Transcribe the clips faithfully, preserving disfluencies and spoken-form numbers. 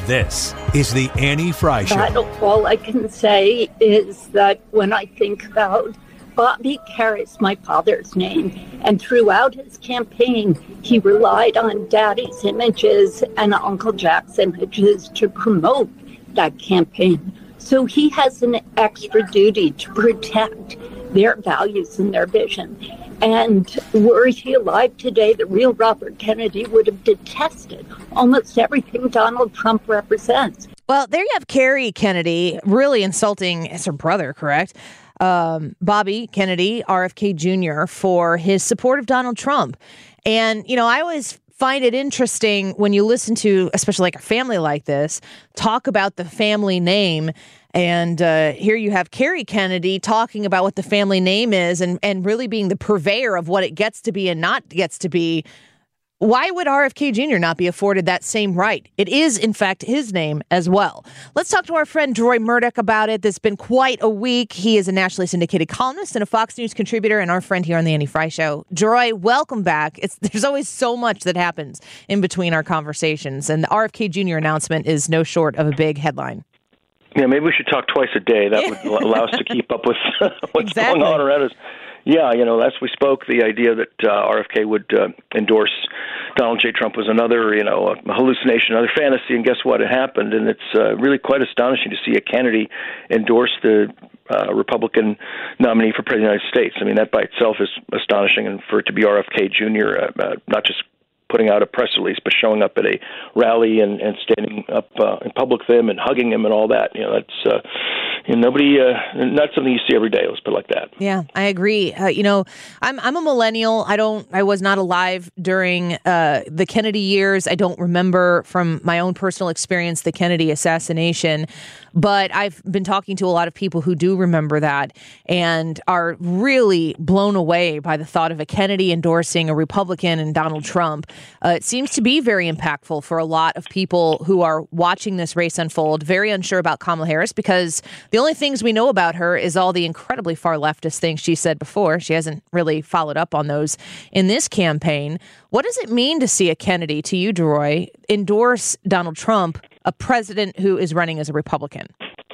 This is the Annie Frey Show. That, all I can say is that when I think about Bobby carries my father's name, and throughout his campaign, he relied on Daddy's images and Uncle Jack's images to promote that campaign. So he has an extra duty to protect their values and their vision. And were he alive today, the real Robert Kennedy would have detested almost everything Donald Trump represents. Well, there you have Kerry Kennedy really insulting his her brother, correct? Um, Bobby Kennedy, R F K Junior, for his support of Donald Trump. And, you know, I always find it interesting when you listen to, especially like a family like this, talk about the family name. And uh, here you have Kerry Kennedy talking about what the family name is and, and really being the purveyor of what it gets to be and not gets to be. Why would R F K Junior not be afforded that same right? It is, in fact, his name as well. Let's talk to our friend Droy Murdoch about it. This has been quite a week. He is a nationally syndicated columnist and a Fox News contributor and our friend here on the Annie Frey Show. Droy, welcome back. It's, there's always so much that happens in between our conversations, and the R F K Junior announcement is no short of a big headline. Yeah, maybe we should talk twice a day. That would allow us to keep up with what's exactly. going on around us. Yeah, you know, last we spoke, the idea that uh, R F K would uh, endorse Donald J. Trump was another, you know, a hallucination, another fantasy, and guess what? It happened, and it's uh, really quite astonishing to see a Kennedy endorse the uh, Republican nominee for President of the United States. I mean, that by itself is astonishing, and for it to be R F K Junior, uh, uh, not just putting out a press release, but showing up at a rally and, and standing up uh, in public with him and hugging him and all that. You know, that's uh, you know, nobody, uh, not something you see every day. Let's put it like that. Yeah, I agree. Uh, you know, I'm I'm a millennial. I don't, I was not alive during uh, the Kennedy years. I don't remember from my own personal experience the Kennedy assassination. But I've been talking to a lot of people who do remember that and are really blown away by the thought of a Kennedy endorsing a Republican and Donald Trump. Uh, it seems to be very impactful for a lot of people who are watching this race unfold, very unsure about Kamala Harris because the only things we know about her is all the incredibly far leftist things she said before. She hasn't really followed up on those in this campaign. What does it mean to see a Kennedy, to you, Droy, endorse Donald Trump, a president who is running as a Republican?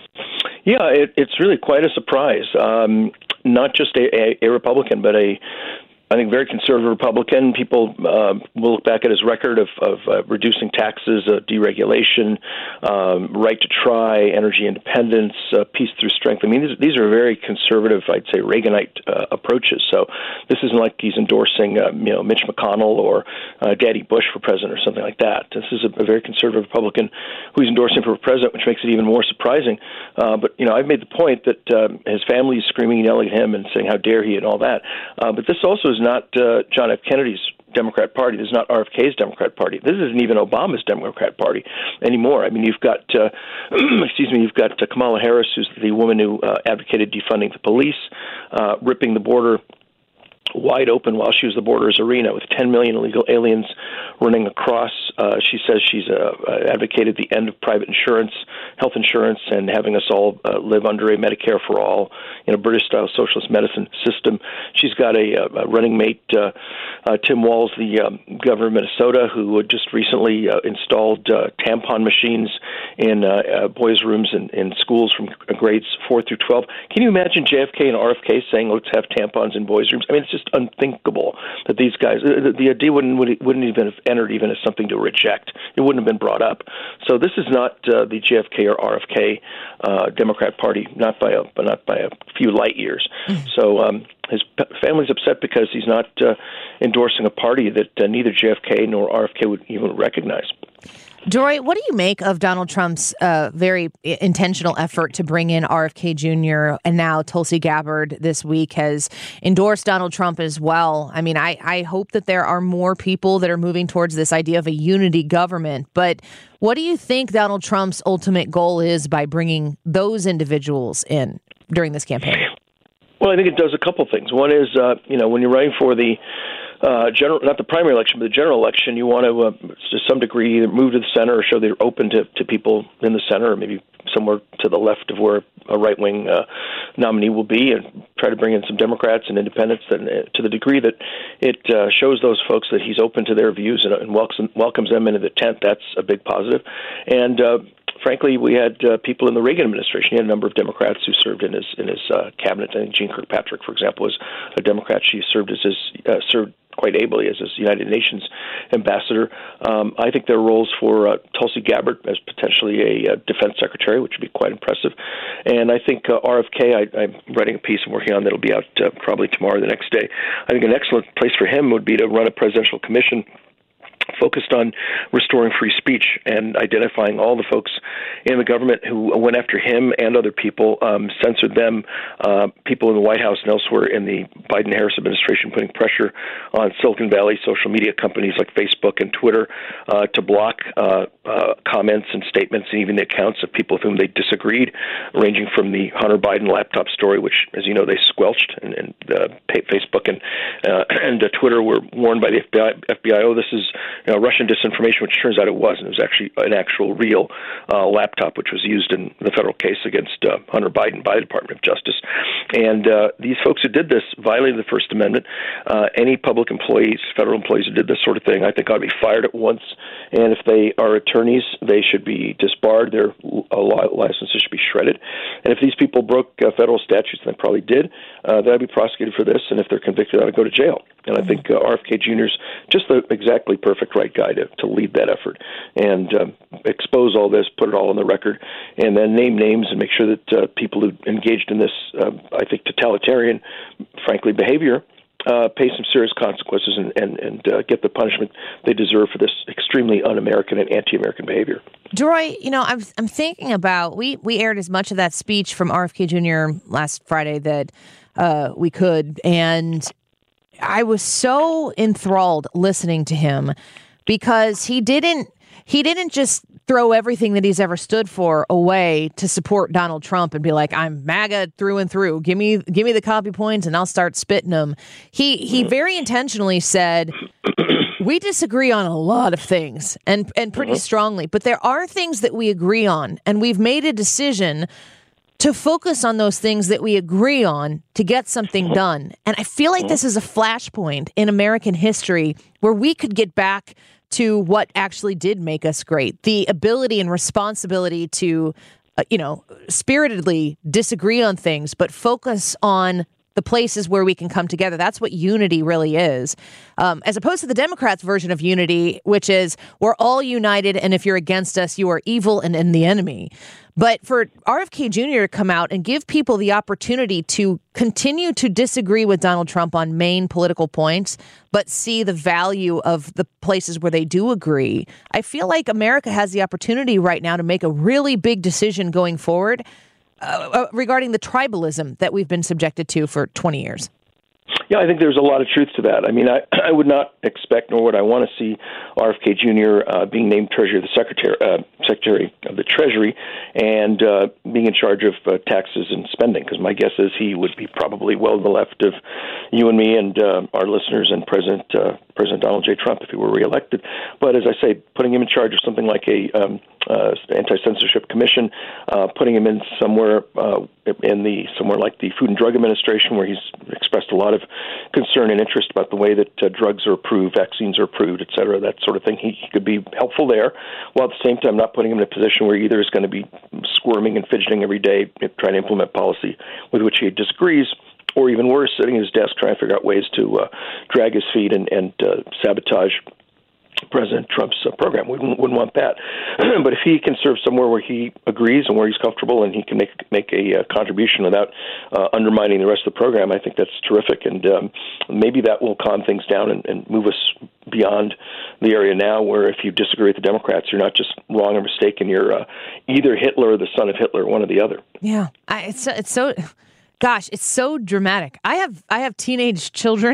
Yeah, it, it's really quite a surprise. Um, not just a, a, a Republican, but a I think very conservative Republican. People uh, will look back at his record of, of uh, reducing taxes, uh, deregulation, um, right to try, energy independence, uh, peace through strength. I mean, these, these are very conservative, I'd say, Reaganite uh, approaches. So this isn't like he's endorsing, uh, you know, Mitch McConnell or uh, Daddy Bush for president or something like that. This is a, a very conservative Republican who's endorsing for president, which makes it even more surprising. Uh, but, you know, I've made the point that um, his family is screaming and yelling at him and saying, how dare he and all that. Uh, but this also is not uh, John F. Kennedy's Democrat Party. This is not R F K's Democrat Party. This isn't even Obama's Democrat Party anymore. I mean, you've got, uh, excuse me, you've got uh, Kamala Harris, who's the woman who uh, advocated defunding the police, uh, ripping the border wide open while she was the border's arena with ten million illegal aliens running across. Uh, she says she's uh, advocated the end of private insurance, health insurance, and having us all uh, live under a Medicare for all, you know, British-style socialist medicine system. She's got a, a running mate, uh, uh, Tim Walz, the um, governor of Minnesota, who had just recently uh, installed uh, tampon machines in uh, uh, boys' rooms in, in schools from grades four through twelve. Can you imagine J F K and R F K saying, let's have tampons in boys' rooms? I mean, it's just unthinkable that these guys, the, the idea wouldn't wouldn't even have entered even as something to reject. It wouldn't have been brought up. So this is not uh, the J F K or R F K uh, Democrat Party, not by a but not by a few light years. Mm-hmm. So um, his family's upset because he's not uh, endorsing a party that uh, neither J F K nor R F K would even recognize. Droy, what do you make of Donald Trump's uh, very intentional effort to bring in R F K Junior and now Tulsi Gabbard this week has endorsed Donald Trump as well? I mean, I, I hope that there are more people that are moving towards this idea of a unity government. But what do you think Donald Trump's ultimate goal is by bringing those individuals in during this campaign? Well, I think it does a couple things. One is, uh, you know, when you're running for the uh, general, not the primary election, but the general election, you want to, uh, to some degree, either move to the center or show they're open to, to people in the center, or maybe somewhere to the left of where a right-wing uh, nominee will be, and try to bring in some Democrats and independents. And uh, to the degree that it uh, shows those folks that he's open to their views and, and welcomes, welcomes them into the tent, that's a big positive. And uh, frankly, we had uh, people in the Reagan administration. He had a number of Democrats who served in his in his uh, cabinet. I think Jean Kirkpatrick, for example, was a Democrat. She served as his uh, served quite ably as his United Nations ambassador. Um, I think there are roles for uh, Tulsi Gabbard as potentially a uh, defense secretary, which would be quite impressive. And I think uh, R F K, I, I'm writing a piece I'm working on that'll be out uh, probably tomorrow or the next day. I think an excellent place for him would be to run a presidential commission focused on restoring free speech and identifying all the folks in the government who went after him and other people, um, censored them, uh, people in the White House and elsewhere in the Biden-Harris administration putting pressure on Silicon Valley social media companies like Facebook and Twitter uh, to block uh, uh, comments and statements and even the accounts of people with whom they disagreed, ranging from the Hunter Biden laptop story, which, as you know, they squelched, and, and uh, Facebook and uh, and uh, Twitter were warned by the F B I, F B I, oh, this is You know, Russian disinformation, which turns out it wasn't. It was actually an actual real uh, laptop, which was used in the federal case against uh, Hunter Biden by the Department of Justice. And uh, these folks who did this violated the First Amendment. Uh, any public employees, federal employees who did this sort of thing, I think ought to be fired at once. And if they are attorneys, they should be disbarred. Their uh, licenses should be shredded. And if these people broke uh, federal statutes, and they probably did, uh, they'll be prosecuted for this. And if they're convicted, they ought to go to jail. And I think uh, R F K Junior's just the exactly perfect right guy to, to lead that effort and um, expose all this, put it all on the record, and then name names and make sure that uh, people who engaged in this, uh, I think, totalitarian, frankly, behavior uh, pay some serious consequences and, and, and uh, get the punishment they deserve for this extremely un-American and anti-American behavior. Droy, you know, I'm I'm thinking about, we, we aired as much of that speech from R F K Junior last Friday that uh, we could, and I was so enthralled listening to him because he didn't he didn't just throw everything that he's ever stood for away to support Donald Trump and be like, I'm MAGA through and through. Give me give me the copy points and I'll start spitting them. He he very intentionally said, we disagree on a lot of things and and pretty strongly, but there are things that we agree on, and we've made a decision to focus on those things that we agree on to get something done. And I feel like this is a flashpoint in American history where we could get back to what actually did make us great. The ability and responsibility to, uh, you know, spiritedly disagree on things, but focus on the places where we can come together. That's what unity really is. Um, as opposed to the Democrats' version of unity, which is we're all united, and if you're against us, you are evil and in the enemy. But for R F K Junior to come out and give people the opportunity to continue to disagree with Donald Trump on main political points, but see the value of the places where they do agree, I feel like America has the opportunity right now to make a really big decision going forward uh, uh, regarding the tribalism that we've been subjected to for twenty years. Yeah, I think there's a lot of truth to that. I mean, I, I would not expect, nor would I want to see R F K Junior uh, being named Treasury of the Secretary, uh, Secretary of the Treasury, and uh, being in charge of uh, taxes and spending. Because my guess is he would be probably well to the left of you and me and uh, our listeners and President uh, President Donald J. Trump if he were reelected. But as I say, putting him in charge of something like a um, uh, anti-censorship commission, uh, putting him in somewhere uh, in the somewhere like the Food and Drug Administration, where he's expressed a lot of concern and interest about the way that uh, drugs are approved, vaccines are approved, et cetera, that sort of thing. He, he could be helpful there, while at the same time not putting him in a position where either is going to be squirming and fidgeting every day trying to implement policy with which he disagrees, or even worse, sitting at his desk trying to figure out ways to uh, drag his feet and, and uh, sabotage President Trump's uh, program. We wouldn't, wouldn't want that. But if he can serve somewhere where he agrees and where he's comfortable and he can make make a uh, contribution without uh, undermining the rest of the program, I think that's terrific. And um, maybe that will calm things down and, and move us beyond the area now where if you disagree with the Democrats, you're not just wrong or mistaken. You're uh, either Hitler or the son of Hitler, one or the other. Yeah, I, it's, it's so... Gosh, it's so dramatic. I have I have teenage children,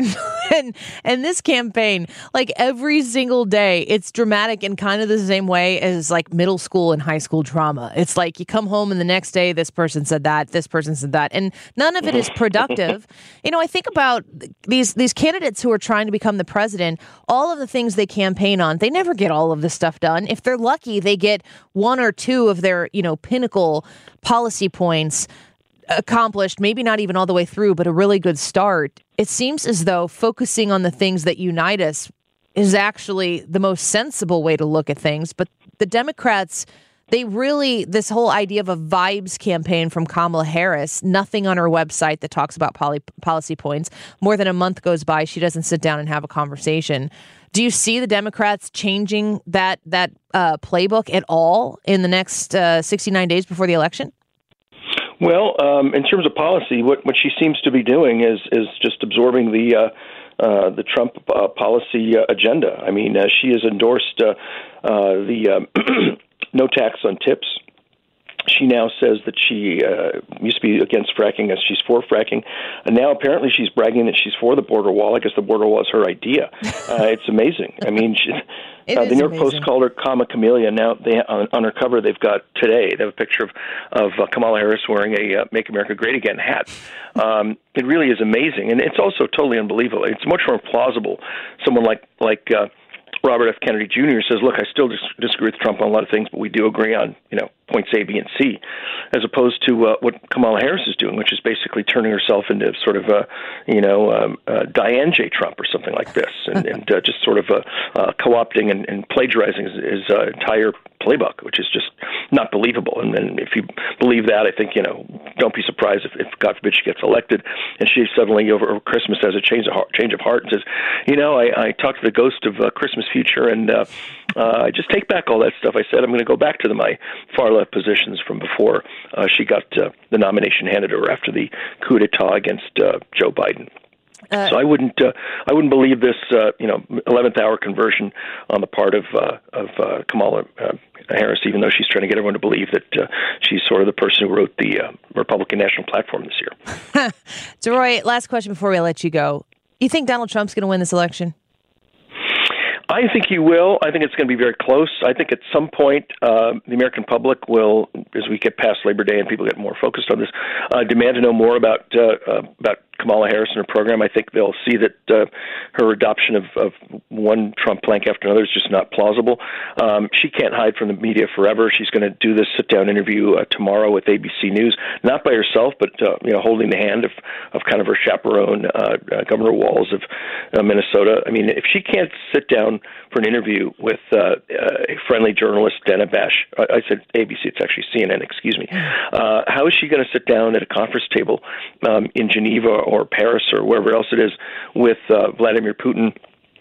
And and this campaign, like every single day, it's dramatic in kind of the same way as like middle school and high school drama. It's like you come home and the next day, this person said that, this person said that, and none of it is productive. You know, I think about these these candidates who are trying to become the president, all of the things they campaign on, they never get all of this stuff done. If they're lucky, they get one or two of their, you know, pinnacle policy points accomplished, maybe not even all the way through, but a really good start. It seems as though focusing on the things that unite us is actually the most sensible way to look at things. But the Democrats, they really, this whole idea of a vibes campaign from Kamala Harris, nothing on her website that talks about poly, policy points. More than a month goes by, she doesn't sit down and have a conversation. Do you see the Democrats changing that that uh, playbook at all in the next uh, sixty-nine days before the election? Well, um, in terms of policy, what, what she seems to be doing is is just absorbing the uh, uh, the Trump uh, policy uh, agenda. I mean, uh, she has endorsed uh, uh, the uh, no tax on tips. She now says that she uh, used to be against fracking, as she's for fracking, and now apparently she's bragging that she's for the border wall. I guess the border wall is her idea. Uh, it's amazing. I mean, she, uh, the New York Post called her Comma Camellia. Now they on, on her cover they've got today they have a picture of of uh, Kamala Harris wearing a uh, "Make America Great Again" hat. Um, it really is amazing, and it's also totally unbelievable. It's much more plausible. Someone like like. Uh, Robert F. Kennedy Junior says, look, I still dis- disagree with Trump on a lot of things, but we do agree on, you know, points A, B, and C, as opposed to uh, what Kamala Harris is doing, which is basically turning herself into sort of a, you know, um, uh, Diane J. Trump or something like this, and, and uh, just sort of uh, uh, co-opting and, and plagiarizing his, his uh, entire playbook, which is just not believable. And, and if you believe that, I think, you know, don't be surprised if, if God forbid, she gets elected and she suddenly over, over Christmas has a change of heart, change of heart and says, you know, I, I talked to the ghost of uh, Christmas future, and uh, uh, I just take back all that stuff. I said I'm going to go back to the, my far left positions from before uh, she got uh, the nomination handed to her after the coup d'etat against uh, Joe Biden. Uh, so I wouldn't, uh, I wouldn't believe this, uh, you know, eleventh hour conversion on the part of uh, of uh, Kamala uh, Harris, even though she's trying to get everyone to believe that uh, she's sort of the person who wrote the uh, Republican National Platform this year. So, Roy, last question before we let you go: you think Donald Trump's going to win this election? I think he will. I think it's going to be very close. I think at some point uh, the American public will, as we get past Labor Day and people get more focused on this, uh, demand to know more about uh, uh, about Kamala Harris and her program. I think they'll see that uh, her adoption of, of one Trump plank after another is just not plausible. Um, she can't hide from the media forever. She's going to do this sit-down interview uh, tomorrow with A B C News, not by herself, but uh, you know, holding the hand of, of kind of her chaperone, uh, uh, Governor Walz of uh, Minnesota. I mean, if she can't sit down for an interview with uh, a friendly journalist, Dana Bash, I, I said A B C, it's actually C N N, excuse me. Uh, how is she going to sit down at a conference table um, in Geneva or Paris or wherever else it is with uh, Vladimir Putin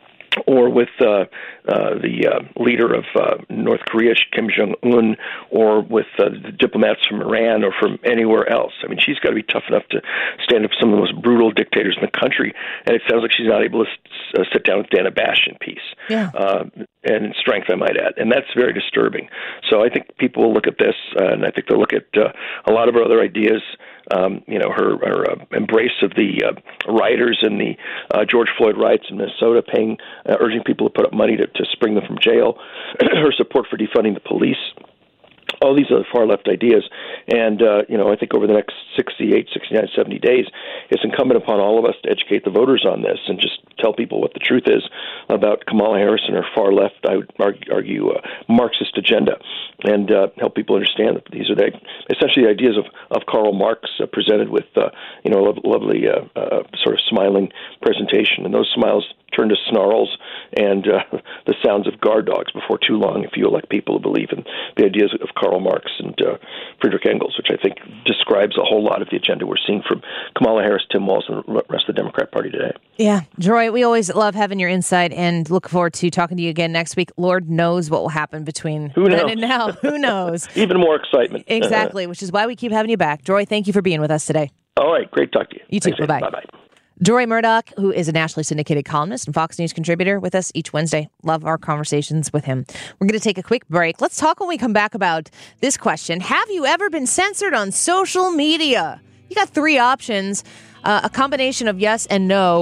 or with uh, uh, the uh, leader of uh, North Korea, Kim Jong-un, or with uh, the diplomats from Iran or from anywhere else? I mean, she's got to be tough enough to stand up to some of the most brutal dictators in the country, and it sounds like she's not able to s- uh, sit down with Dana Bash in peace. Yeah. Uh, and in strength, I might add. And that's very disturbing. So I think people will look at this, uh, and I think they'll look at uh, a lot of her other ideas. Um, you know, her, her uh, embrace of the uh, rioters in the uh, George Floyd riots in Minnesota, paying, uh, urging people to put up money to, to spring them from jail, her support for defunding the police. All these are far-left ideas. And, uh, you know, I think over the next sixty-eight, sixty-nine, seventy days, it's incumbent upon all of us to educate the voters on this and just tell people what the truth is about Kamala Harris and her far-left, I would argue, argue uh, Marxist agenda, and uh, help people understand that these are the, essentially the ideas of, of Karl Marx uh, presented with, uh, you know, a lo- lovely uh, uh, sort of smiling presentation. And those smiles turn to snarls and uh, the sounds of guard dogs before too long if you elect people to believe in the ideas of Karl Marx and uh, Friedrich Engels, which I think describes a whole lot of the agenda we're seeing from Kamala Harris, Tim Walz, and the rest of the Democrat Party today. Yeah. Joy, we always love having your insight and look forward to talking to you again next week. Lord knows what will happen between Who knows? then and now. Who knows? Even more excitement. Exactly, which is why we keep having you back. Joy, thank you for being with us today. All right. Great to talk to you. You too. Thanks, Bye-bye. Bye-bye. Joy Murdoch, who is a nationally syndicated columnist and Fox News contributor, with us each Wednesday. Love our conversations with him. We're going to take a quick break. Let's talk when we come back about this question. Have you ever been censored on social media? You got three options, uh, a combination of yes and no.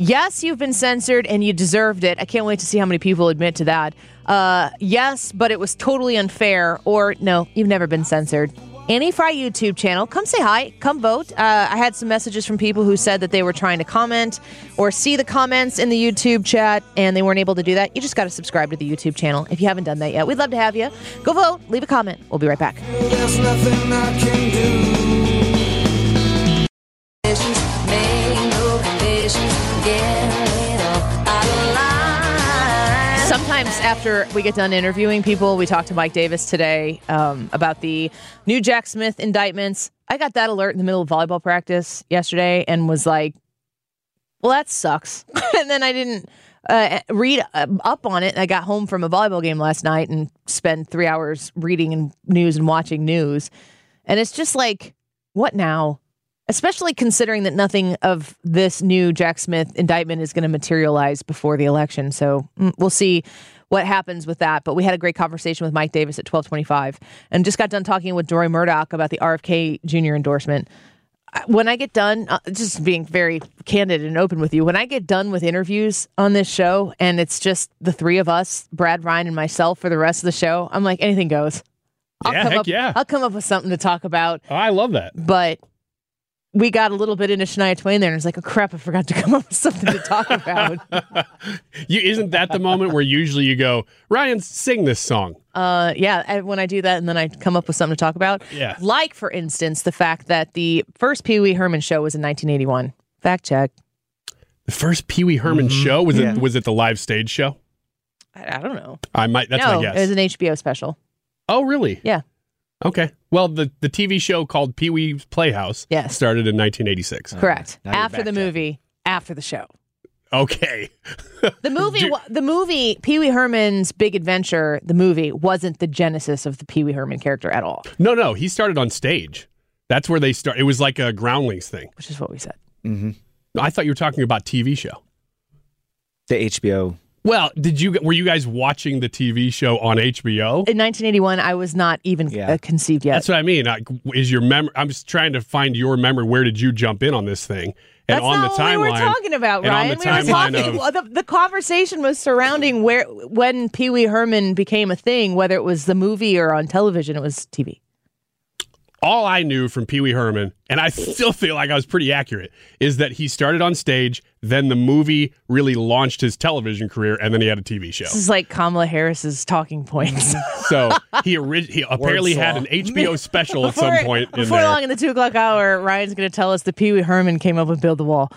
Yes, you've been censored and you deserved it. I can't wait to see how many people admit to that. Uh, yes, but it was totally unfair. Or no, you've never been censored. Annie Fry YouTube channel. Come say hi. Come vote. Uh, I had some messages from people who said that they were trying to comment or see the comments in the YouTube chat and they weren't able to do that. You just got to subscribe to the YouTube channel if you haven't done that yet. We'd love to have you. Go vote. Leave a comment. We'll be right back. There's nothing I can do. Sometimes after we get done interviewing people, we talked to Mike Davis today um, about the new Jack Smith indictments. I got that alert in the middle of volleyball practice yesterday and was like, well, that sucks. And then I didn't uh, read up on it. I got home from a volleyball game last night and spent three hours reading and news and watching news. And it's just like, what now? Especially considering that nothing of this new Jack Smith indictment is going to materialize before the election. So mm, we'll see what happens with that. But we had a great conversation with Mike Davis at twelve twenty-five and just got done talking with Dory Murdoch about the R F K Junior endorsement. When I get done, uh, just being very candid and open with you, when I get done with interviews on this show and it's just the three of us, Brad, Ryan, and myself for the rest of the show, I'm like, anything goes. I'll yeah, come heck up, yeah. I'll come up with something to talk about. Oh, I love that. But we got a little bit into Shania Twain there, and it's like, oh, crap, I forgot to come up with something to talk about. you, isn't that the moment where usually you go, Ryan, sing this song? Uh, yeah, I, when I do that, and then I come up with something to talk about. Yeah. Like, for instance, the fact that the first Pee Wee Herman show was in nineteen eighty-one. Fact check. The first Pee Wee Herman mm-hmm. show? Was yeah. it Was it the live stage show? I, I don't know. I might. That's no, my guess. It was an H B O special. Oh, really? Yeah. Okay. Well, the, the T V show called Pee Wee's Playhouse yes. started in nineteen eighty-six. Correct. Uh, after the movie, after the show. Okay. The movie, Do, the movie Pee Wee Herman's Big Adventure, the movie, wasn't the genesis of the Pee Wee Herman character at all. No, no. He started on stage. That's where they start. It was like a Groundlings thing. Which is what we said. Mm-hmm. I thought you were talking about T V show. The H B O. Well, did you were you guys watching the T V show on H B O? In nineteen eighty-one, I was not even Yeah. uh, conceived yet. That's what I mean. I, is your memory? I'm just trying to find your memory. Where did you jump in on this thing? And That's on not the timeline, what we were talking about, and on Ryan. the We were timeline talking. of- well, the, the conversation was surrounding where when Pee Wee Herman became a thing, whether it was the movie or on television, it was T V. All I knew from Pee Wee Herman, and I still feel like I was pretty accurate, is that he started on stage, then the movie really launched his television career, and then he had a T V show. This is like Kamala Harris's talking points. So he, ori- he apparently had an H B O special at some point in Before there. long in the two o'clock hour, Ryan's going to tell us that Pee Wee Herman came up with Build the Wall.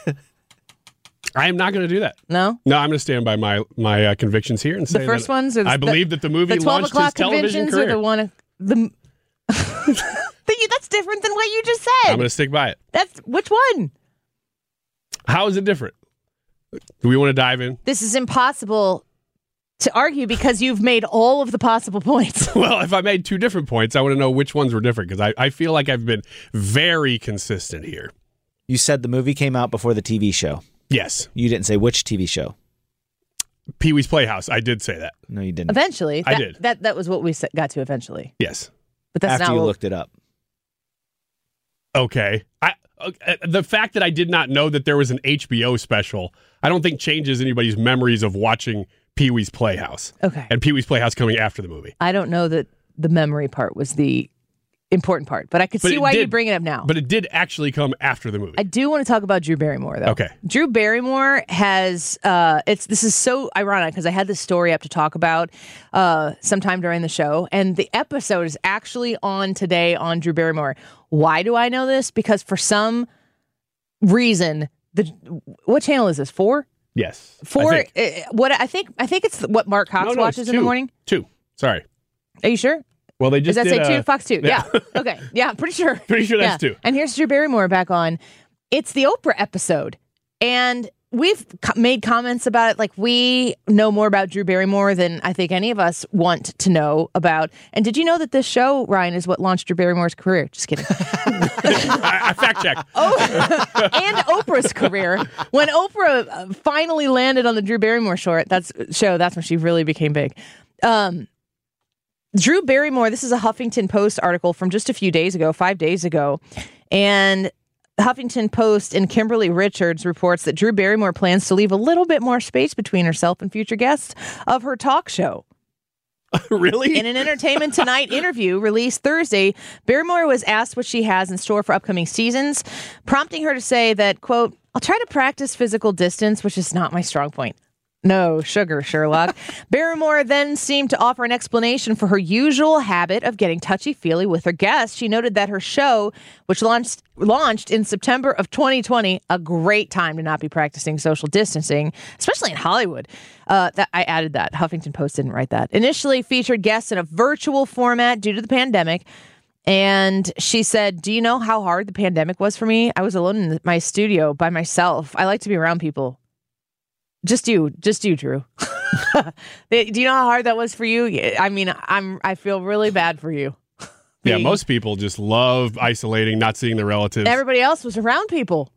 I am not going to do that. No? No, I'm going to stand by my my uh, convictions here and say The first that ones? Or the, I believe that the movie the twelve launched o'clock his television conventions career. or the one... The, that's different than what you just said. I'm going to stick by it. That's which one? How is it different? Do we want to dive in? This is impossible to argue because you've made all of the possible points. Well, if I made two different points, I want to know which ones were different because I, I feel like I've been very consistent here. You said the movie came out before the T V show. Yes. You didn't say which T V show. Pee Wee's Playhouse. I did say that. No, you didn't. Eventually. I that, did. That that was what we got to eventually. Yes. But that's After not you what, looked it up. Okay. I uh, the fact that I did not know that there was an H B O special, I don't think changes anybody's memories of watching Pee Wee's Playhouse. Okay. And Pee Wee's Playhouse coming after the movie. I don't know that the memory part was the important part, but I could But see it why did- you bring it up now. But it did actually come after the movie. I do want to talk about Drew Barrymore, though. Okay. Drew Barrymore has, uh, it's this is so ironic because I had this story up to talk about uh, sometime during the show, and the episode is actually on today on Drew Barrymore. Why do I know this? Because for some reason, the what channel is this? Four? yes. I Four? think. uh, what I think I think it's what Mark Cox No, no, watches it's in the two. morning. Two. Sorry. Are you sure? Well, they just Does that did, say uh, two? Fox two. Yeah. yeah. Okay. Yeah, pretty sure. Pretty sure that's Yeah. two. And here's Drew Barrymore back on. It's the Oprah episode. And we've co- made comments about it. Like, we know more about Drew Barrymore than I think any of us want to know about. And did you know that this show, Ryan, is what launched Drew Barrymore's career? Just kidding. I, I fact checked. Oh, and Oprah's career. When Oprah uh, finally landed on the Drew Barrymore short, that's show, that's when she really became big. Um, Drew Barrymore, this is a Huffington Post article from just a few days ago, five days ago. And Huffington Post and Kimberly Richards reports that Drew Barrymore plans to leave a little bit more space between herself and future guests of her talk show. Really? In an Entertainment Tonight interview released Thursday, Barrymore was asked what she has in store for upcoming seasons, prompting her to say that, quote, I'll try to practice physical distance, which is not my strong point. No sugar, Sherlock. Barrymore then seemed to offer an explanation for her usual habit of getting touchy-feely with her guests. She noted that her show, which launched launched in September of twenty twenty, a great time to not be practicing social distancing, especially in Hollywood. Uh, that I added that. Huffington Post didn't write that. Initially featured guests in a virtual format due to the pandemic. And she said, do you know how hard the pandemic was for me? I was alone in my studio by myself. I like to be around people. Just you, just you, Drew. Do you know how hard that was for you? I mean, I'm, I feel really bad for you. Yeah, most people just love isolating, not seeing their relatives. Everybody else was around people.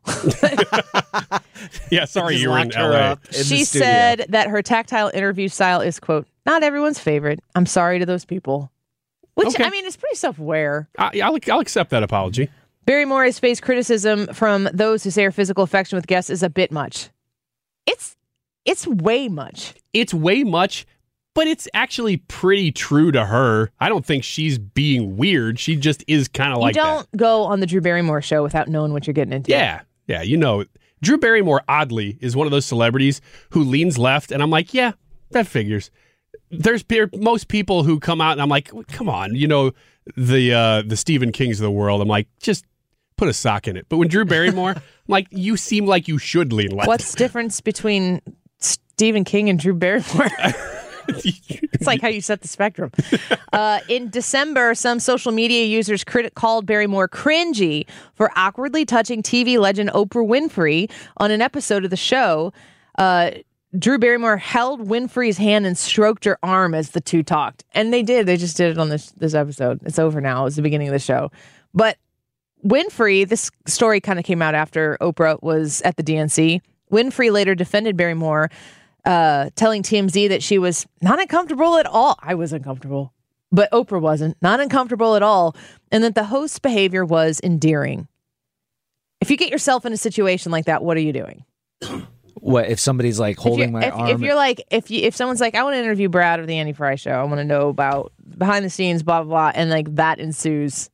Yeah, sorry you were in L A. She said that her tactile interview style is, quote, not everyone's favorite. I'm sorry to those people. Which, Okay. I mean, it's pretty self-aware. I, I'll, I'll accept that apology. Barrymore has faced criticism from those who say her physical affection with guests is a bit much. It's it's way much. It's way much, but it's actually pretty true to her. I don't think she's being weird. She just is kind of like you don't that. go on the Drew Barrymore show without knowing what you're getting into. Yeah, yeah, you know, Drew Barrymore, oddly, is one of those celebrities who leans left, and I'm like, yeah, that figures. There's pe- most people who come out, and I'm like, come on, you know, the uh, the Stephen Kings of the world. I'm like, just put a sock in it. But when Drew Barrymore, I'm like, you seem like you should lean left. What's the difference between Stephen King and Drew Barrymore? It's like how you set the spectrum. Uh, in December, some social media users crit- called Barrymore cringy for awkwardly touching T V legend Oprah Winfrey on an episode of the show. Uh, Drew Barrymore held Winfrey's hand and stroked her arm as the two talked. And they did. They just did it on this, this episode. It's over now. It's the beginning of the show. But Winfrey, this story kind of came out after Oprah was at the D N C. Winfrey later defended Barrymore, uh, telling T M Z that she was not uncomfortable at all. I was uncomfortable, but Oprah wasn't. Not uncomfortable at all. And that the host's behavior was endearing. If you get yourself in a situation like that, what are you doing? What if somebody's like holding if my if, arm? If you're like, if you, if someone's like, I want to interview Brad of the Andy Fry Show. I want to know about behind the scenes, blah, blah, blah. And like that ensues.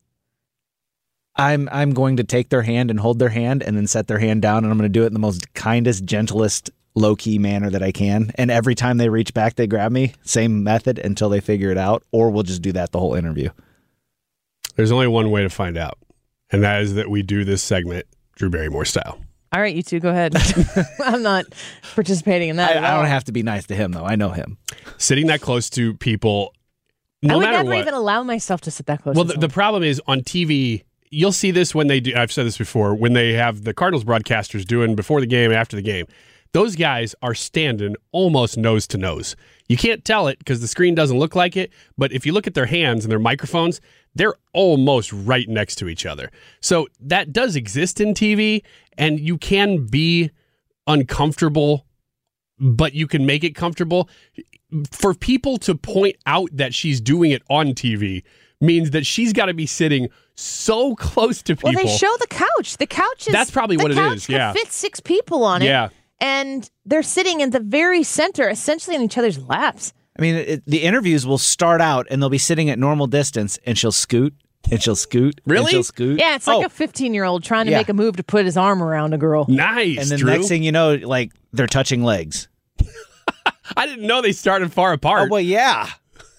I'm I'm going to take their hand and hold their hand and then set their hand down, and I'm going to do it in the most kindest, gentlest, low-key manner that I can. And every time they reach back, they grab me. Same method until they figure it out, or we'll just do that the whole interview. There's only one way to find out, and that is that we do this segment Drew Barrymore style. All right, you two, go ahead. I'm not participating in that. I, at I all. don't have to be nice to him, though. I know him. Sitting that close to people, no I would matter never what. even allow myself to sit that close. Well, to the, the someone. problem is on T V, you'll see this when they do. I've said this before, when they have the Cardinals broadcasters doing before the game, after the game. Those guys are standing almost nose to nose. You can't tell it because the screen doesn't look like it, but if you look at their hands and their microphones, they're almost right next to each other. So that does exist in T V, and you can be uncomfortable, but you can make it comfortable. For people to point out that she's doing it on T V means that she's got to be sitting so close to people. Well, they show the couch. The couch is That's probably the what it couch is, could yeah. fit six people on it. Yeah. And they're sitting in the very center, essentially in each other's laps. I mean, it, the interviews will start out, and they'll be sitting at normal distance, and she'll scoot, and she'll scoot, Really? and she'll scoot. Yeah, it's like Oh, a fifteen-year-old trying to Yeah. make a move to put his arm around a girl. Nice, and then Drew. next thing you know, like they're touching legs. I didn't know they started far apart. Oh well, yeah.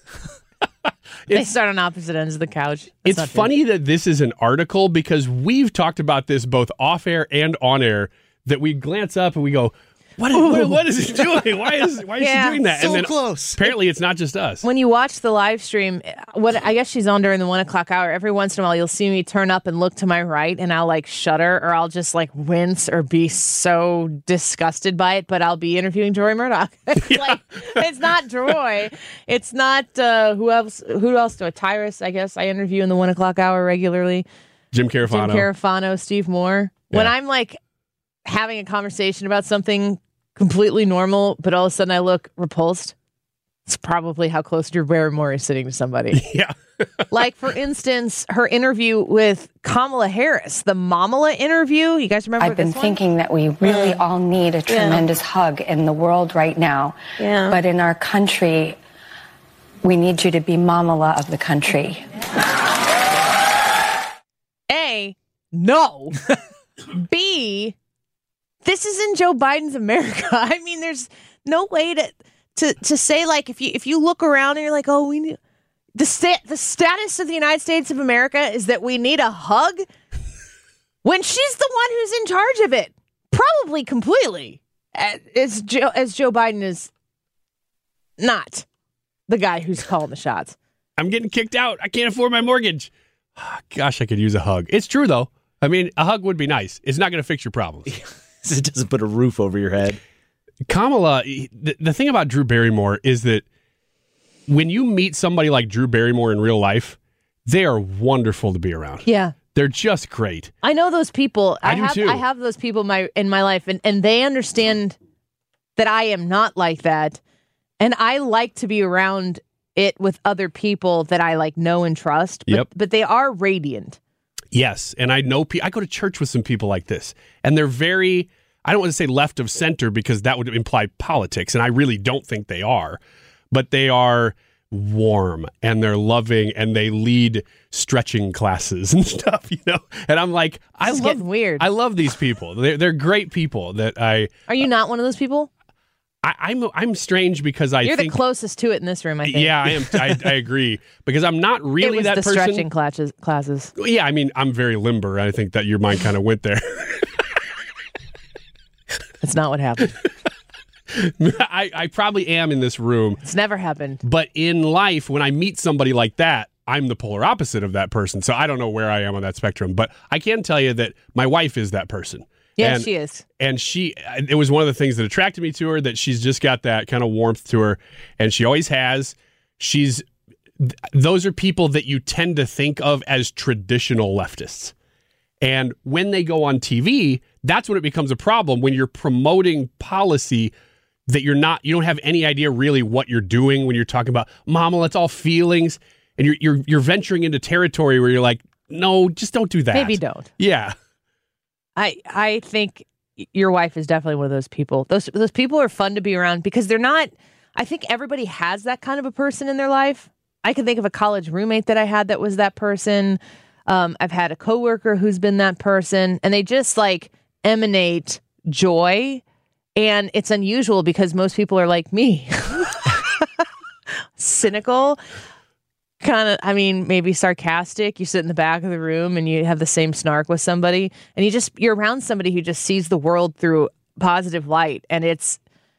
They start on opposite ends of the couch. That's It's not true. funny that this is an article because we've talked about this both off air and on air, that we glance up and we go, what is, what, what is it doing? Why is why is Yeah, she doing that? so and then close. Apparently it's not just us. When you watch the live stream, what I guess she's on during the one o'clock hour. Every once in a while, you'll see me turn up and look to my right, and I'll like shudder, or I'll just like wince, or be so disgusted by it. But I'll be interviewing Joy Murdoch. It's like it's not Joy. It's not uh, who else? Who else do I? Tyrus, I guess I interview in the one o'clock hour regularly. Jim Carafano. Jim Carafano, Steve Moore. When Yeah. I'm like having a conversation about something completely normal, but all of a sudden I look repulsed. It's probably how close Drew Barrymore is sitting to somebody. Yeah. Like, for instance, her interview with Kamala Harris, the Mamala interview. You guys remember I've been this one? thinking that we really all need a tremendous hug in the world right now. Yeah. But in our country, we need you to be Mamala of the country. A, no. B, this is in Joe Biden's America. I mean, there's no way to to to say, like, if you if you look around and you're like, oh, we need the stat the status of the United States of America is that we need a hug, when she's the one who's in charge of it, probably completely, as Joe as Joe Biden is not the guy who's calling the shots. I'm getting kicked out. I can't afford my mortgage. Gosh, I could use a hug. It's true, though. I mean, a hug would be nice. It's not going to fix your problems. It doesn't put a roof over your head. Kamala, the, the thing about Drew Barrymore is that when you meet somebody like Drew Barrymore in real life, they are wonderful to be around. Yeah. They're just great. I know those people. I I, do have too. I have those people in my in my life, and, and they understand that I am not like that. And I like to be around it with other people that I like know and trust. But, Yep. but they are radiant. Yes, and I know pe- I go to church with some people like this, and they're very, I don't want to say left of center because that would imply politics, and I really don't think they are, but they are warm, and they're loving, and they lead stretching classes and stuff, you know? And I'm like, I This is love, getting weird. I love these people. They're, they're great people that I, Are you not one of those people? I I'm, I'm strange because I You're think. the closest to it in this room, I think. Yeah, I am. I, I agree because I'm not It really was that the person. stretching classes. classes. Yeah, I mean, I'm very limber. I think that your mind kind of went there. That's not what happened. I, I probably am in this room, It's never happened. but in life, when I meet somebody like that, I'm the polar opposite of that person. So I don't know where I am on that spectrum, but I can tell you that my wife is that person. Yeah, And- she is. And she, it was one of the things that attracted me to her, that she's just got that kind of warmth to her, and she always has. She's, th- those are people that you tend to think of as traditional leftists. And when they go on T V, that's when it becomes a problem, when you're promoting policy that you're not, you don't have any idea really what you're doing when you're talking about, Mama, it's all feelings. And you're, you're, you're venturing into territory where you're like, no, just don't do that. Maybe don't. Yeah. I I think your wife is definitely one of those people. Those those people are fun to be around because they're not. I think everybody has that kind of a person in their life. I can think of a college roommate that I had that was that person. Um, I've had a coworker who's been that person, and they just like emanate joy. And it's unusual because most people are like me, cynical. Kind of, I mean, maybe sarcastic. You sit in the back of the room and you have the same snark with somebody, and you just, you're around somebody who just sees the world through positive light. And it's,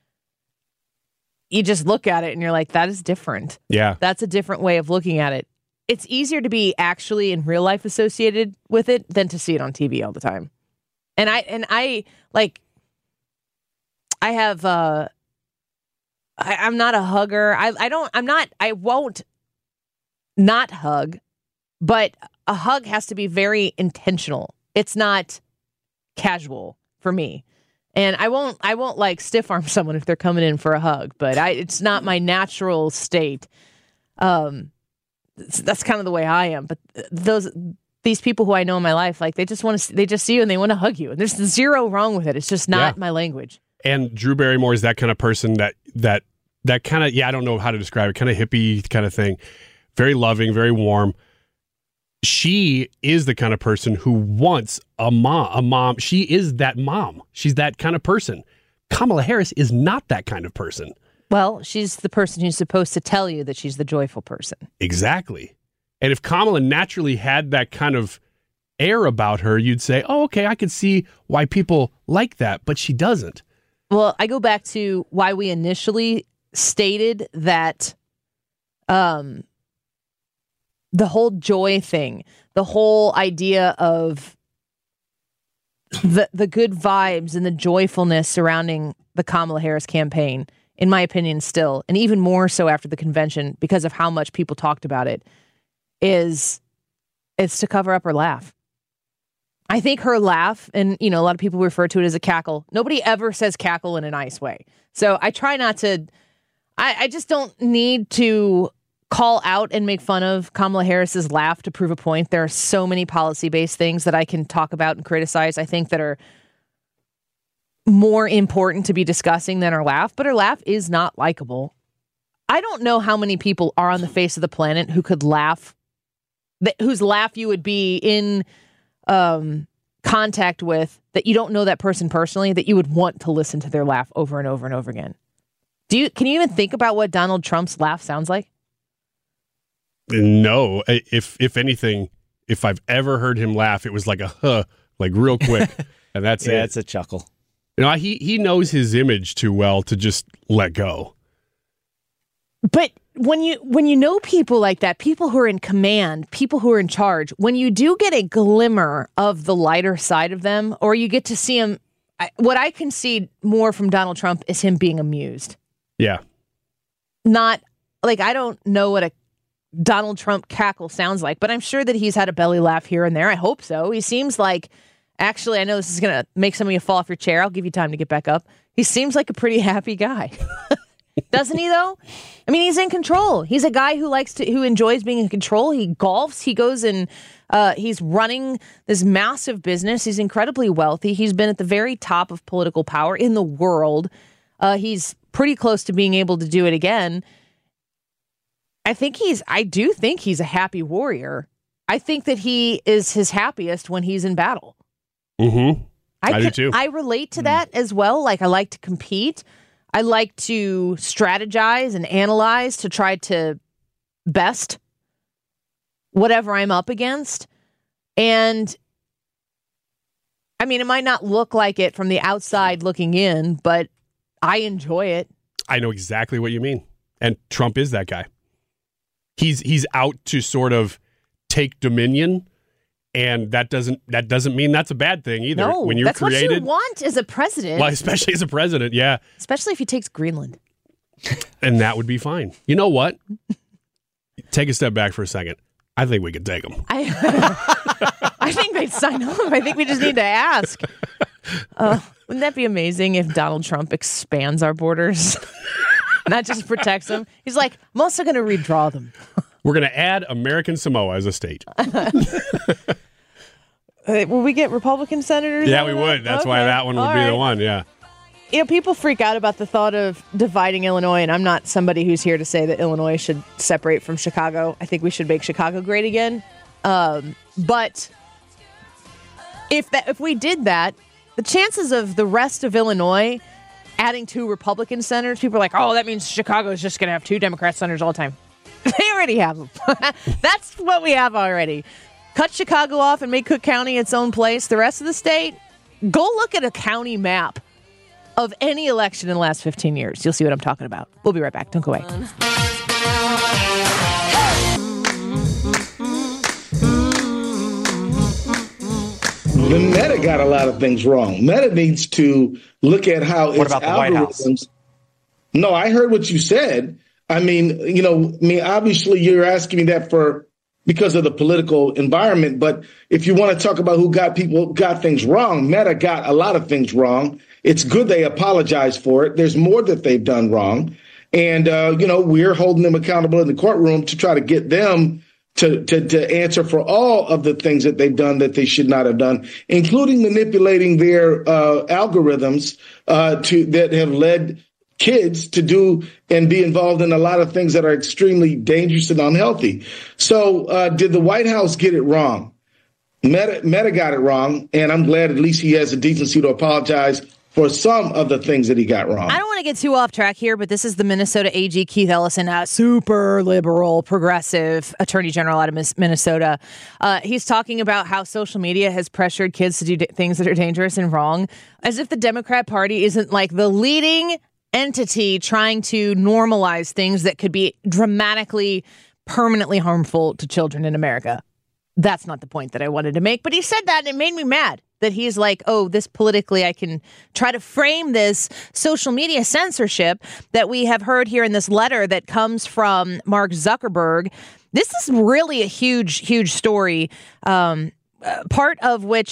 you just look at it and you're like, that is different. Yeah. That's a different way of looking at it. It's easier to be actually in real life associated with it than to see it on T V all the time. And I, and I like, I have, uh, I, I'm not a hugger. I, I don't, I'm not, I won't not hug, but a hug has to be very intentional. It's not casual for me. And I won't I won't like stiff arm someone if they're coming in for a hug, but I it's not my natural state. Um that's kind of the way I am, but those these people who I know in my life, like they just want to they just see you and they want to hug you. And there's zero wrong with it. It's just not Yeah. my language. And Drew Barrymore is that kind of person that that that kind of, yeah, I don't know how to describe it, kind of hippie kind of thing. Very loving, very warm. She is the kind of person who wants a mom, a mom. She is that mom. She's that kind of person. Kamala Harris is not that kind of person. Well, she's the person who's supposed to tell you that she's the joyful person. Exactly. And if Kamala naturally had that kind of air about her, you'd say, oh, okay, I could see why people like that, but she doesn't. Well, I go back to why we initially stated that um, the whole joy thing, the whole idea of the the good vibes and the joyfulness surrounding the Kamala Harris campaign, in my opinion, still, and even more so after the convention because of how much people talked about it, is it's to cover up her laugh. I think her laugh, and you know, a lot of people refer to it as a cackle. Nobody ever says cackle in a nice way. So I try not to, I, I just don't need to call out and make fun of Kamala Harris's laugh to prove a point. There are so many policy-based things that I can talk about and criticize, I think, that are more important to be discussing than her laugh, but her laugh is not likable. I don't know how many people are on the face of the planet who could laugh, that, whose laugh you would be in um, contact with, that you don't know that person personally, that you would want to listen to their laugh over and over and over again. Do you? Can you even think about what Donald Trump's laugh sounds like? No. If if anything, if I've ever heard him laugh, it was like a huh, like real quick, and that's yeah, it. it's a chuckle. You know, he he knows his image too well to just let go. But when you when you know people like that, people who are in command, people who are in charge, when you do get a glimmer of the lighter side of them, or you get to see him, I, what I can see more from Donald Trump is him being amused. Yeah. Not like, I don't know what a Donald Trump cackle sounds like, but I'm sure that he's had a belly laugh here and there. I hope so. He seems like, actually, I know this is going to make some of you fall off your chair. I'll give you time to get back up. He seems like a pretty happy guy. Doesn't he, though? I mean, he's in control. He's a guy who likes to, who enjoys being in control. He golfs. He goes and uh, he's running this massive business. He's incredibly wealthy. He's been at the very top of political power in the world. Uh, he's pretty close to being able to do it again. I think he's, I do think he's a happy warrior. I think that he is his happiest when he's in battle. Mm-hmm. I, I can, do too. I relate to that as well. Like, I like to compete. I like to strategize and analyze to try to best whatever I'm up against. And I mean, it might not look like it from the outside looking in, but I enjoy it. I know exactly what you mean. And Trump is that guy. He's he's out to sort of take dominion, and that doesn't that doesn't mean that's a bad thing either. No, when you're that's created, what you want as a president. Well, especially as a president, yeah. Especially if he takes Greenland. And that would be fine. You know what? Take a step back for a second. I think we could take him. I, I think they'd sign up. I think we just need to ask. Uh, wouldn't that be amazing if Donald Trump expands our borders? Not just protects them. He's like, I'm also going to redraw them. We're going to add American Samoa as a state. Uh, will we get Republican senators? Yeah, we would. That's okay. Why that one would All be right. the one, yeah. You know, people freak out about the thought of dividing Illinois, and I'm not somebody who's here to say that Illinois should separate from Chicago. I think we should make Chicago great again. Um, but if that, if we did that, the chances of the rest of Illinois adding two Republican senators, people are like, oh, that means Chicago is just going to have two Democrat senators all the time. They already have them. That's what we have already. Cut Chicago off and make Cook County its own place. The rest of the state, go look at a county map of any election in the last fifteen years. You'll see what I'm talking about. We'll be right back. Don't go away. The Meta got a lot of things wrong. Meta needs to look at how what its about the algorithms. White House? No, I heard what you said. I mean, you know, I mean, obviously you're asking me that for because of the political environment. But if you want to talk about who got people got things wrong, Meta got a lot of things wrong. It's good they apologize for it. There's more that they've done wrong. And, uh, you know, we're holding them accountable in the courtroom to try to get them to, to, to answer for all of the things that they've done that they should not have done, including manipulating their uh, algorithms uh, to that have led kids to do and be involved in a lot of things that are extremely dangerous and unhealthy. So uh, did the White House get it wrong? Meta, Meta got it wrong, and I'm glad at least he has the decency to apologize for some of the things that he got wrong. I don't want to get too off track here, but this is the Minnesota A G, Keith Ellison, a super liberal, progressive attorney general out of Minnesota. Uh, he's talking about how social media has pressured kids to do d- things that are dangerous and wrong, as if the Democrat Party isn't like the leading entity trying to normalize things that could be dramatically, permanently harmful to children in America. That's not the point that I wanted to make, but he said that and it made me mad. That he's like, oh, this politically, I can try to frame this social media censorship that we have heard here in this letter that comes from Mark Zuckerberg. This is really a huge, huge story, um, uh, part of which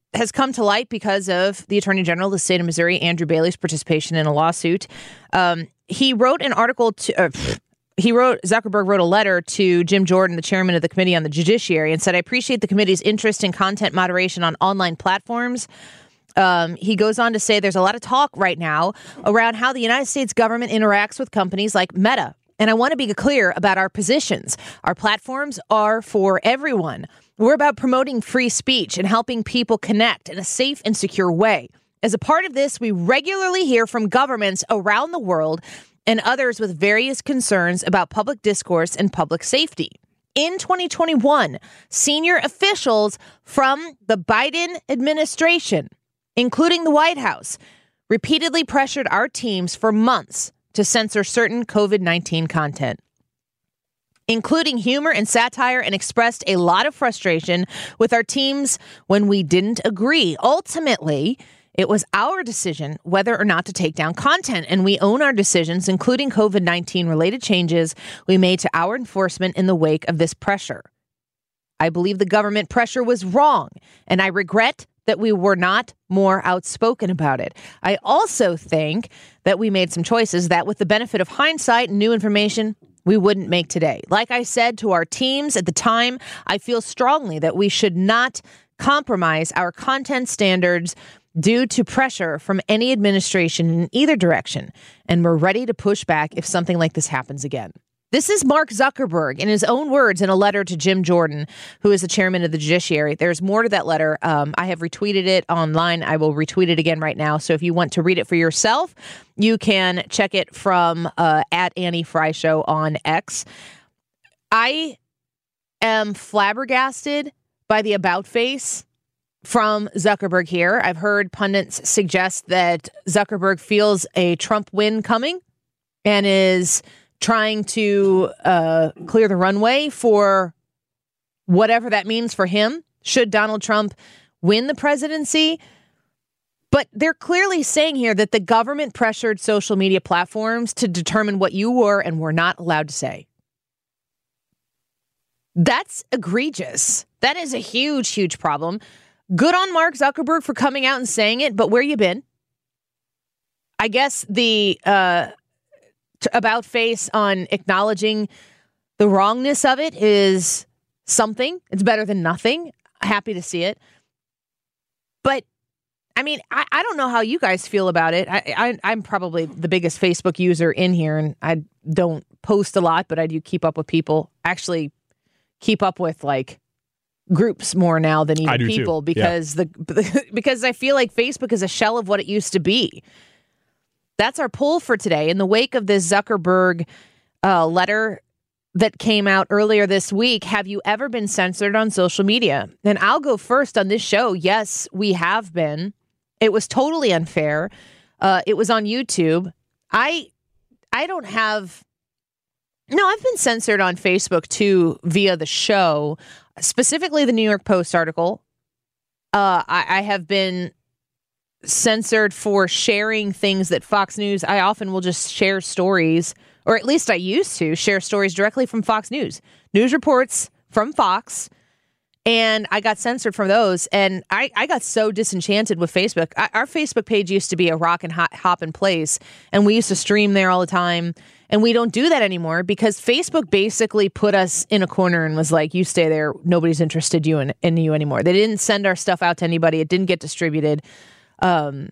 has come to light because of the Attorney General of the state of Missouri, Andrew Bailey's participation in a lawsuit. Um, he wrote an article to... Uh, He wrote, Zuckerberg wrote a letter to Jim Jordan, the chairman of the Committee on the Judiciary, and said, I appreciate the committee's interest in content moderation on online platforms. Um, he goes on to say there's a lot of talk right now around how the United States government interacts with companies like Meta. And I want to be clear about our positions. Our platforms are for everyone. We're about promoting free speech and helping people connect in a safe and secure way. As a part of this, we regularly hear from governments around the world and others with various concerns about public discourse and public safety. In twenty twenty-one, senior officials from the Biden administration, including the White House, repeatedly pressured our teams for months to censor certain COVID nineteen content, including humor and satire, and expressed a lot of frustration with our teams when we didn't agree. Ultimately, it was our decision whether or not to take down content, and we own our decisions, including COVID nineteen related changes we made to our enforcement in the wake of this pressure. I believe the government pressure was wrong, and I regret that we were not more outspoken about it. I also think that we made some choices that, with the benefit of hindsight and new information, we wouldn't make today. Like I said to our teams at the time, I feel strongly that we should not compromise our content standards due to pressure from any administration in either direction, and we're ready to push back if something like this happens again. This is Mark Zuckerberg, in his own words, in a letter to Jim Jordan, who is the chairman of the Judiciary. There's more to that letter. Um, I have retweeted it online. I will retweet it again right now. So if you want to read it for yourself, you can check it from uh, at Annie Fry Show on X. I am flabbergasted by the about face from Zuckerberg here. I've heard pundits suggest that Zuckerberg feels a Trump win coming and is trying to uh, clear the runway for whatever that means for him, should Donald Trump win the presidency. But they're clearly saying here that the government pressured social media platforms to determine what you were and were not allowed to say. That's egregious. That is a huge, huge problem. Good on Mark Zuckerberg for coming out and saying it, but where you been? I guess the uh, t- about face on acknowledging the wrongness of it is something. It's better than nothing. Happy to see it. But, I mean, I, I don't know how you guys feel about it. I, I, I'm probably the biggest Facebook user in here, and I don't post a lot, but I do keep up with people. Actually, keep up with, like, groups more now than even people, too. because yeah. the because I feel like Facebook is a shell of what it used to be. That's our poll for today. In the wake of this Zuckerberg uh, letter that came out earlier this week, have you ever been censored on social media? And I'll go first on this show. Yes, we have been. It was totally unfair. Uh, it was on YouTube. I I don't have. No, I've been censored on Facebook too via the show. Specifically, the New York Post article. Uh, I, I have been censored for sharing things that Fox News. I often will just share stories, or at least I used to share stories directly from Fox News, news reports from Fox, and I got censored from those. And I, I got so disenchanted with Facebook. I, our Facebook page used to be a rock and hop, hop in place, and we used to stream there all the time. And we don't do that anymore because Facebook basically put us in a corner and was like, you stay there. Nobody's interested you in, in you anymore. They didn't send our stuff out to anybody. It didn't get distributed. Um,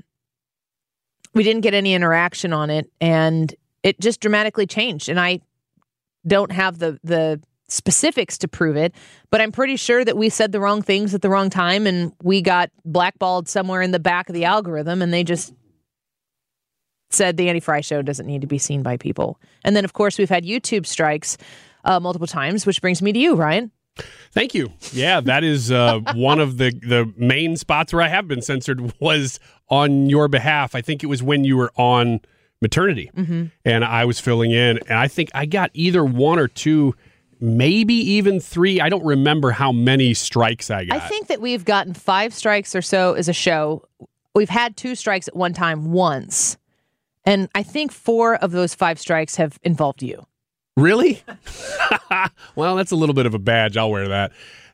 we didn't get any interaction on it. And it just dramatically changed. And I don't have the, the specifics to prove it, but I'm pretty sure that we said the wrong things at the wrong time. And we got blackballed somewhere in the back of the algorithm. And they just said the Annie Fry Show doesn't need to be seen by people. And then, of course, we've had YouTube strikes uh, multiple times, which brings me to you, Ryan. Thank you. Yeah, that is uh, one of the, the main spots where I have been censored was on your behalf. I think it was when you were on maternity, mm-hmm. and I was filling in, and I think I got either one or two, maybe even three. I don't remember how many strikes I got. I think that we've gotten five strikes or so as a show. We've had two strikes at one time once. And I think four of those five strikes have involved you. Really? Well, that's a little bit of a badge. I'll wear that.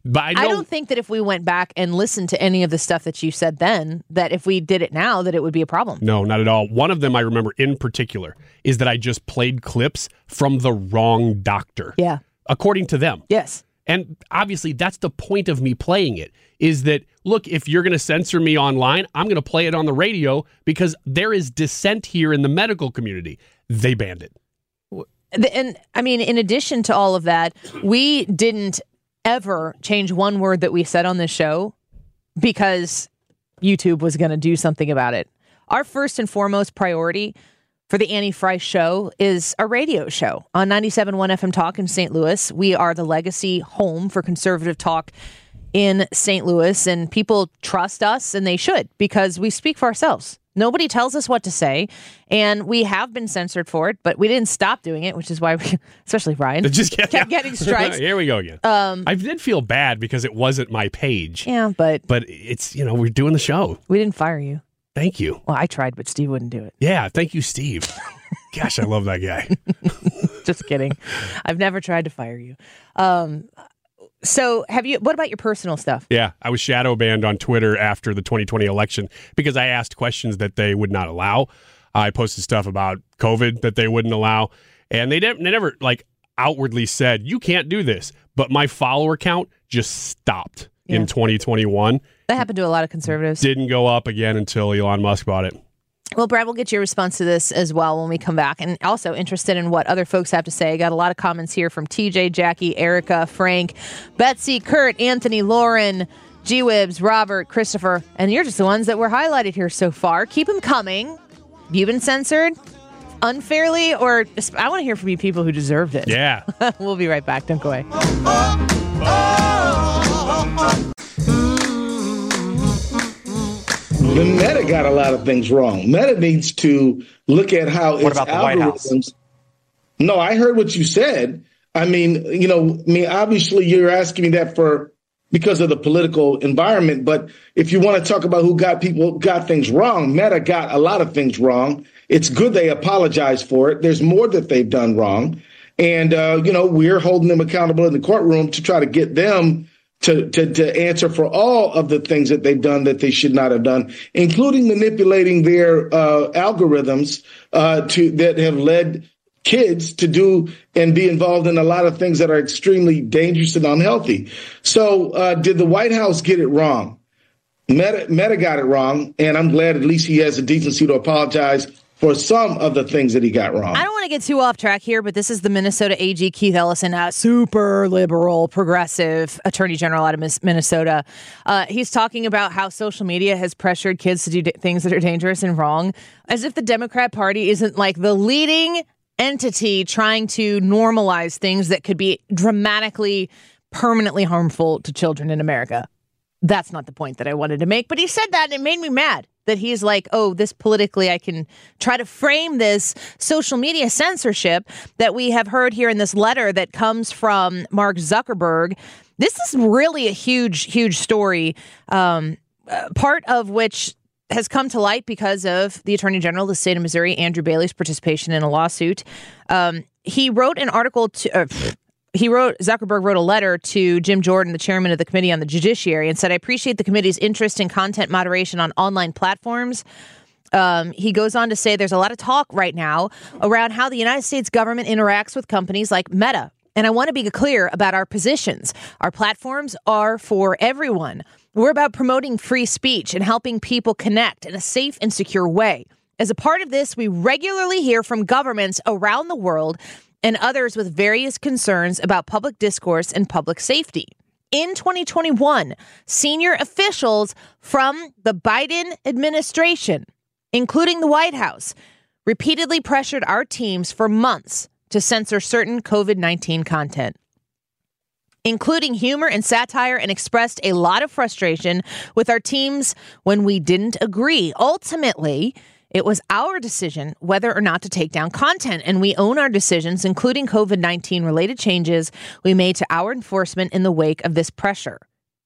But I, know, I don't think that if we went back and listened to any of the stuff that you said then, that if we did it now, that it would be a problem. No, not at all. One of them I remember in particular is that I just played clips from the wrong doctor. Yeah. According to them. Yes. And obviously, that's the point of me playing it, is that, look, if you're going to censor me online, I'm going to play it on the radio because there is dissent here in the medical community. They banned it. And I mean, in addition to all of that, we didn't ever change one word that we said on this show because YouTube was going to do something about it. Our first and foremost priority for the Annie Frey Show is a radio show on ninety-seven point one F M Talk in Saint Louis. We are the legacy home for conservative talk in Saint Louis, and people trust us, and they should, because we speak for ourselves. Nobody tells us what to say, and we have been censored for it, but we didn't stop doing it, which is why we, especially Ryan, just kept, kept getting strikes. Here we go again. Um, I did feel bad because it wasn't my page. Yeah, but but it's, you know, we're doing the show. We didn't fire you. Thank you. Well, I tried, but Steve wouldn't do it. Yeah, thank you, Steve. Gosh, I love that guy. Just kidding. I've never tried to fire you. Um, so have you, what about your personal stuff? Yeah, I was shadow banned on Twitter after the twenty twenty election because I asked questions that they would not allow. I posted stuff about COVID that they wouldn't allow. And they, de- they never like outwardly said, you can't do this. But my follower count just stopped yeah. in twenty twenty-one. That happened to a lot of conservatives. Didn't go up again until Elon Musk bought it. Well, Brad, we'll get your response to this as well when we come back. And also interested in what other folks have to say. Got a lot of comments here from T J, Jackie, Erica, Frank, Betsy, Kurt, Anthony, Lauren, G-Wibs, Robert, Christopher. And you're just the ones that were highlighted here so far. Keep them coming. Have you been censored unfairly? Or I want to hear from you people who deserved it. Yeah. We'll be right back. Don't go away. The Meta got a lot of things wrong. Meta needs to look at how what its about the White House? No, I heard what you said. I mean, you know, I mean, obviously you're asking me that for because of the political environment. But if you want to talk about who got people got things wrong, Meta got a lot of things wrong. It's good they apologize for it. There's more that they've done wrong. And, uh, you know, we're holding them accountable in the courtroom to try to get them To, to to answer for all of the things that they've done that they should not have done, including manipulating their uh, algorithms uh, to that have led kids to do and be involved in a lot of things that are extremely dangerous and unhealthy. So uh, did the White House get it wrong? Meta, Meta got it wrong, and I'm glad at least he has the decency to apologize for some of the things that he got wrong. I don't want to get too off track here, but this is the Minnesota A G Keith Ellison, a super liberal, progressive attorney general out of Minnesota. Uh, he's talking about how social media has pressured kids to do d- things that are dangerous and wrong, as if the Democrat Party isn't like the leading entity trying to normalize things that could be dramatically, permanently harmful to children in America. That's not the point that I wanted to make, but he said that and it made me mad. That he's like, oh, this politically, I can try to frame this social media censorship that we have heard here in this letter that comes from Mark Zuckerberg. This is really a huge, huge story, um, uh, part of which has come to light because of the Attorney General of the state of Missouri, Andrew Bailey's participation in a lawsuit. Um, he wrote an article to... Uh, He wrote, Zuckerberg wrote a letter to Jim Jordan, the chairman of the Committee on the Judiciary, and said, I appreciate the committee's interest in content moderation on online platforms. Um, he goes on to say there's a lot of talk right now around how the United States government interacts with companies like Meta. And I want to be clear about our positions. Our platforms are for everyone. We're about promoting free speech and helping people connect in a safe and secure way. As a part of this, we regularly hear from governments around the world and others with various concerns about public discourse and public safety. In twenty twenty-one, senior officials from the Biden administration, including the White House, repeatedly pressured our teams for months to censor certain COVID nineteen content, including humor and satire, and expressed a lot of frustration with our teams when we didn't agree. Ultimately, it was our decision whether or not to take down content, and we own our decisions, including COVID nineteen related changes we made to our enforcement in the wake of this pressure.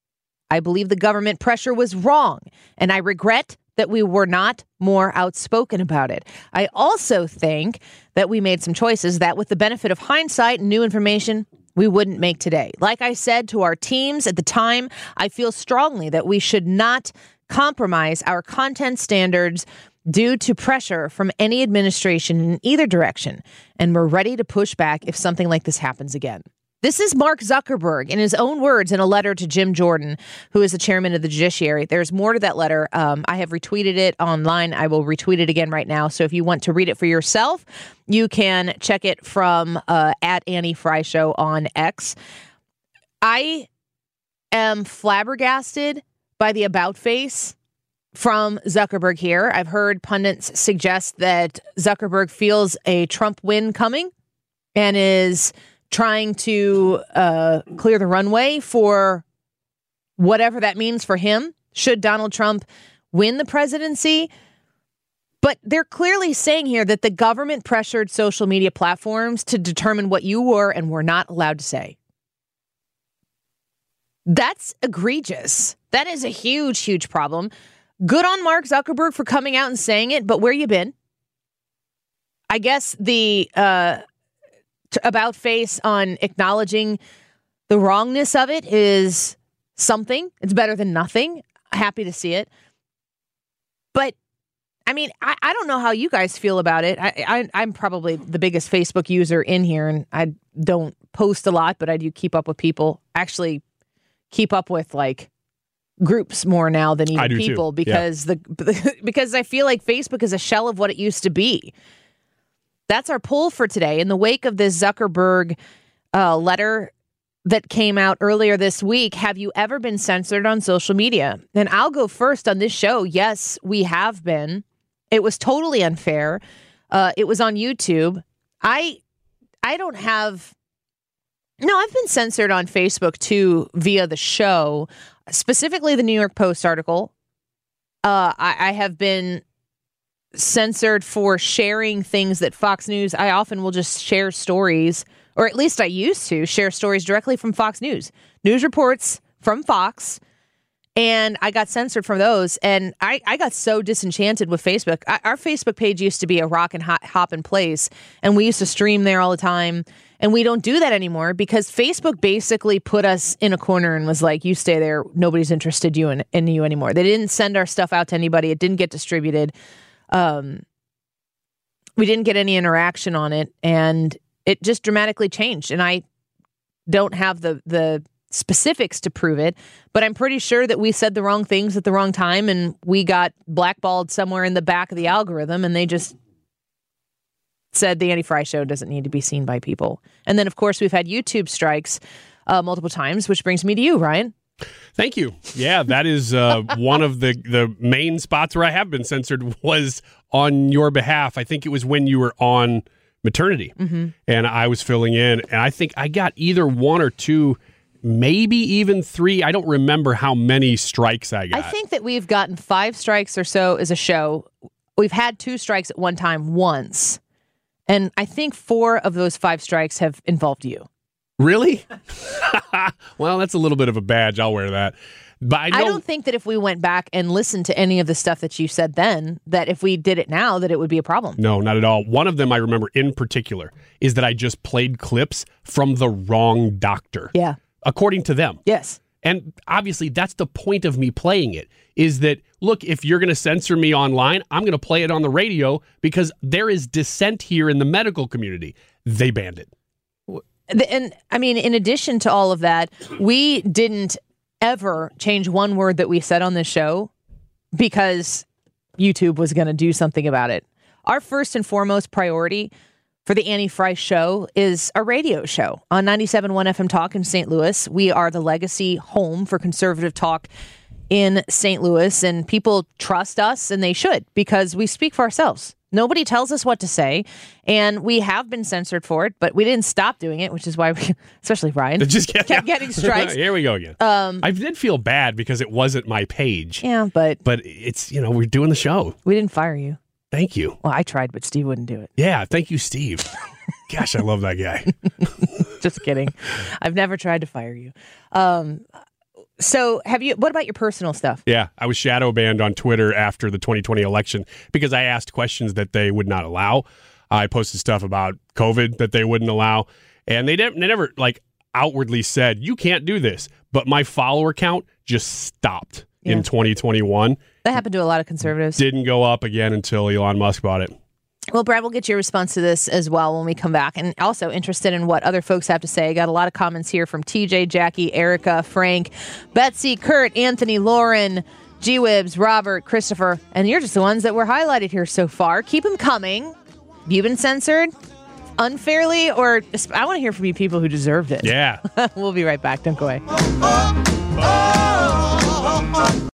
I believe the government pressure was wrong, and I regret that we were not more outspoken about it. I also think that we made some choices that, with the benefit of hindsight and new information, we wouldn't make today. Like I said to our teams at the time, I feel strongly that we should not compromise our content standards due to pressure from any administration in either direction, and we're ready to push back if something like this happens again. This is Mark Zuckerberg in his own words in a letter to Jim Jordan, who is the chairman of the judiciary. There's more to that letter. Um, I have retweeted it online. I will retweet it again right now. So if you want to read it for yourself, you can check it from uh, at Annie Fry Show on X. I am flabbergasted by the about face from Zuckerberg here. I've heard pundits suggest that Zuckerberg feels a Trump win coming and is trying to uh, clear the runway for whatever that means for him, should Donald Trump win the presidency. But they're clearly saying here that the government pressured social media platforms to determine what you were and were not allowed to say. That's egregious. That is a huge, huge problem. Good on Mark Zuckerberg for coming out and saying it, but where you been? I guess the uh, t- about face on acknowledging the wrongness of it is something. It's better than nothing. Happy to see it. But, I mean, I, I don't know how you guys feel about it. I, I, I'm probably the biggest Facebook user in here, and I don't post a lot, but I do keep up with people. Actually, keep up with, like, groups more now than even people too. because yeah. the because I feel like Facebook is a shell of what it used to be. That's our poll for today. In the wake of this Zuckerberg uh, letter that came out earlier this week, have you ever been censored on social media? And I'll go first on this show. Yes, we have been. It was totally unfair. Uh, it was on YouTube. I I don't have. No, I've been censored on Facebook too via the show. Specifically, the New York Post article. Uh, I, I have been censored for sharing things that Fox News. I often will just share stories, or at least I used to share stories directly from Fox News, news reports from Fox, and I got censored from those. And I, I got so disenchanted with Facebook. I, our Facebook page used to be a rock and hop, hop in place, and we used to stream there all the time. And we don't do that anymore because Facebook basically put us in a corner and was like, you stay there. Nobody's interested you in, in you anymore. They didn't send our stuff out to anybody. It didn't get distributed. Um, we didn't get any interaction on it. And it just dramatically changed. And I don't have the, the specifics to prove it, but I'm pretty sure that we said the wrong things at the wrong time. And we got blackballed somewhere in the back of the algorithm. And they just said the Annie Fry Show doesn't need to be seen by people. And then, of course, we've had YouTube strikes uh, multiple times, which brings me to you, Ryan. Thank you. Yeah, that is uh, one of the, the main spots where I have been censored was on your behalf. I think it was when you were on maternity, mm-hmm. and I was filling in, and I think I got either one or two, maybe even three. I don't remember how many strikes I got. I think that we've gotten five strikes or so as a show. We've had two strikes at one time once. And I think four of those five strikes have involved you. Really? Well, that's a little bit of a badge. I'll wear that. But I don't, I don't think that if we went back and listened to any of the stuff that you said then, that if we did it now, that it would be a problem. No, not at all. One of them I remember in particular is that I just played clips from the wrong doctor. Yeah. According to them. Yes. And obviously, that's the point of me playing it, is that, look, if you're going to censor me online, I'm going to play it on the radio because there is dissent here in the medical community. They banned it. And, I mean, in addition to all of that, we didn't ever change one word that we said on this show because YouTube was going to do something about it. Our first and foremost priority for the Annie Fry Show is a radio show on ninety-seven point one F M Talk in Saint Louis. We are the legacy home for conservative talk in Saint Louis, and people trust us, and they should, because we speak for ourselves. Nobody tells us what to say, and we have been censored for it, but we didn't stop doing it, which is why we, especially Ryan, just kept, kept getting strikes. Here we go again. Um, I did feel bad because it wasn't my page. Yeah, but... But it's, you know, we're doing the show. We didn't fire you. Thank you. Well, I tried, but Steve wouldn't do it. Yeah, thank you, Steve. Gosh, I love that guy. Just kidding. I've never tried to fire you. Um, so have you, what about your personal stuff? Yeah, I was shadow banned on Twitter after the twenty twenty election because I asked questions that they would not allow. I posted stuff about COVID that they wouldn't allow. And they, de- they never, like, outwardly said, you can't do this. But my follower count just stopped Yeah. in twenty twenty-one. That happened to a lot of conservatives. Didn't go up again until Elon Musk bought it. Well, Brad, we'll get your response to this as well when we come back. And also interested in what other folks have to say. I got a lot of comments here from T J, Jackie, Erica, Frank, Betsy, Kurt, Anthony, Lauren, G-Wibs, Robert, Christopher. And you're just the ones that were highlighted here so far. Keep them coming. You've been censored unfairly, or I want to hear from you people who deserved it. Yeah. We'll be right back. Don't go away.